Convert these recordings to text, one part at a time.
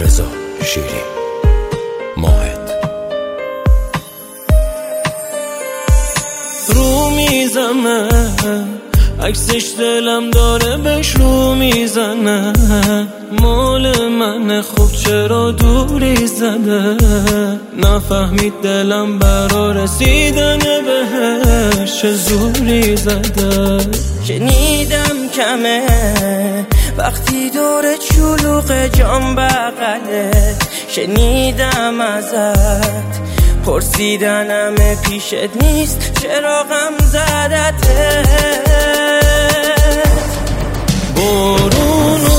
رضا شیری ماهد. رو میزنه عکسش دلم داره بهش رو میزنه، مال منه خب چرا دوری زده، نفهمید دلم برا رسیدن بهش چه زوری زده. شنیدم کمه وقتی داره چلوق جام بغله، شنیدم ازت پرسیدنم پیشت نیست چرا غم زدته. بارونو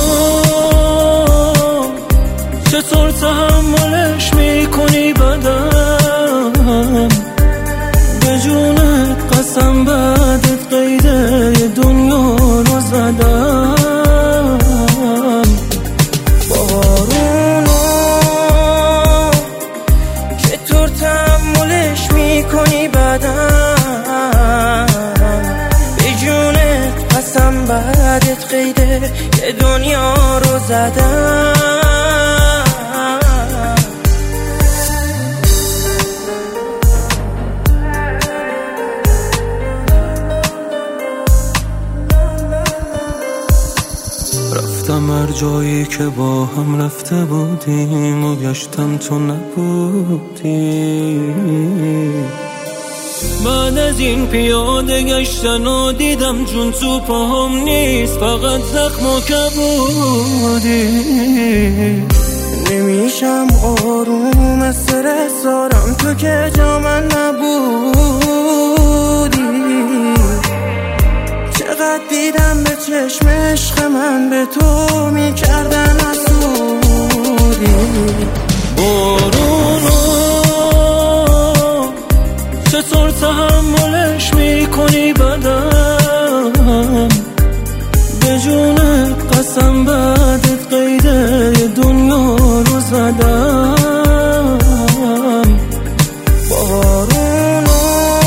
چطور تحملش میکنی بدم، به جونت قسم بعدت قیده دنیا رو زدم. بارونو چطور تحملش میکنی بدم، به جونت قسم بعدت قیده که دنیا رو زدم. رفتم هر جایی که با هم رفته بودیم و گشتم تو نبودی، بعد از این پیاده گشتن و دیدم جون تو پاهم نیست فقط زخم و کبودی. نمیشم آروم استرس دارم تو که جا من نبودی، چقدر دیدم به چشم عشق من به تو میکردن حسودی. بارونو چطور تحملش میکنی بدم، به جونت قسم بعدت قیده دنیا رو زدم. بارونو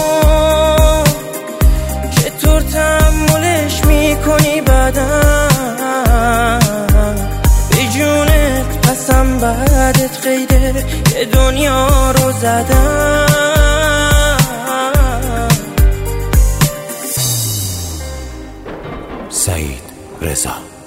چطور تحملش میکنی بدم، به جونت قسم بعدت قیده که دنیا رو زدم. سعید رضا.